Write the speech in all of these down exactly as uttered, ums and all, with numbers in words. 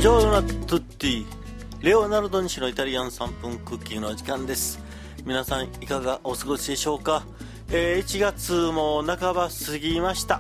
ジョーナトゥッティレオナルド西のイタリアンさんぷんクッキングの時間です。皆さんいかがお過ごしでしょうか。えー、いちがつも半ば過ぎました。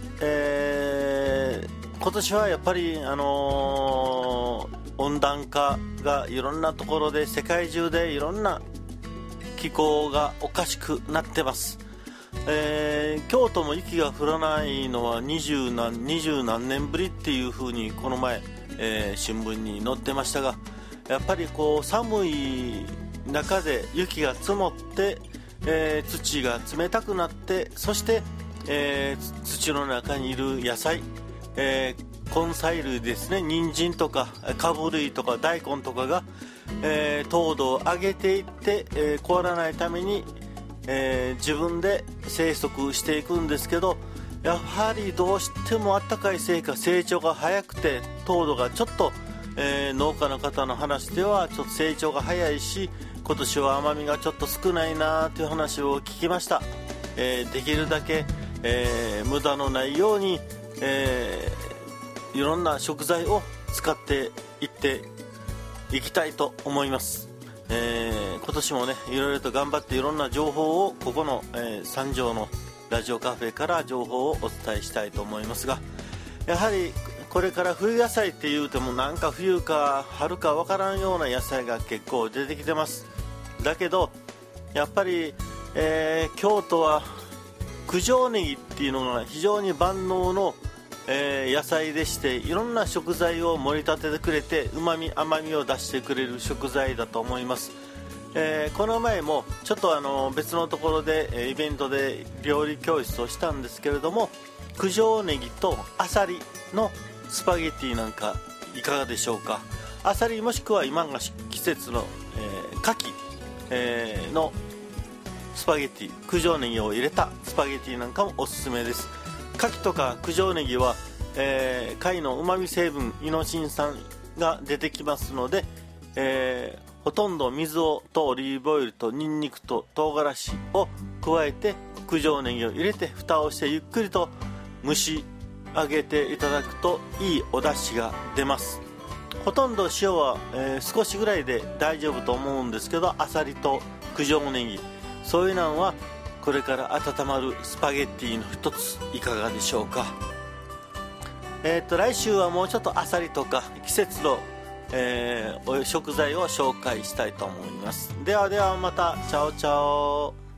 えー、今年はやっぱり、あのー、温暖化がいろんなところで世界中でいろんな気候がおかしくなってます。えー、京都も雪が降らないのは二十何、二十何年ぶりっていう風にこの前、えー、新聞に載ってましたが、やっぱりこう寒い中で雪が積もって、えー、土が冷たくなって、そして、えー、土の中にいる野菜、えー、根菜類ですね、人参とかカブ類とか大根とかが、えー、糖度を上げていって、えー、凍らないためにえー、自分で生息していくんですけど、やはりどうしても暖かいせいか成長が早くて糖度がちょっと、えー、農家の方の話ではちょっと成長が早いし、今年は甘みがちょっと少ないなという話を聞きました。えー、できるだけ、えー、無駄のないように、えー、いろんな食材を使っていっていきたいと思います。えー、今年もねいろいろと頑張っていろんな情報をここの、えー、三条のラジオカフェから情報をお伝えしたいと思いますが、やはりこれから冬野菜っていうてもなんか冬か春かわからんような野菜が結構出てきてます。だけどやっぱり、えー、京都は九条ネギっていうのが非常に万能のえー、野菜でして、いろんな食材を盛り立ててくれてうまみ甘みを出してくれる食材だと思います。えー、この前もちょっとあの別のところでイベントで料理教室をしたんですけれども、九条ネギとアサリのスパゲティなんかいかがでしょうか。アサリもしくは今が季節の、えー、牡蠣、えー、のスパゲティ、九条ネギを入れたスパゲティなんかもおすすめです。牡蠣とか九条ネギは、えー、貝のうまみ成分イノシン酸が出てきますので、えー、ほとんど水をとオリーブオイルとニンニクと唐辛子を加えて九条ネギを入れて蓋をしてゆっくりと蒸し上げていただくといいお出汁が出ます。ほとんど塩は、えー、少しぐらいで大丈夫と思うんですけど、アサリと九条ネギそういうのはこれから温まるスパゲッティの一ついかがでしょうか。えー、と来週はもうちょっとアサリとか季節の、えー、食材を紹介したいと思います。ではではまた、チャオチャオ。